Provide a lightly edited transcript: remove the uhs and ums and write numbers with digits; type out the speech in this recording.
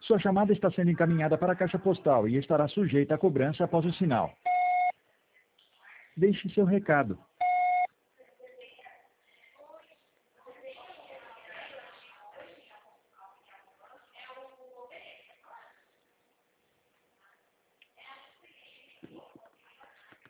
Sua chamada está sendo encaminhada para a caixa postal e estará sujeita a cobrança após o sinal. Deixe seu recado.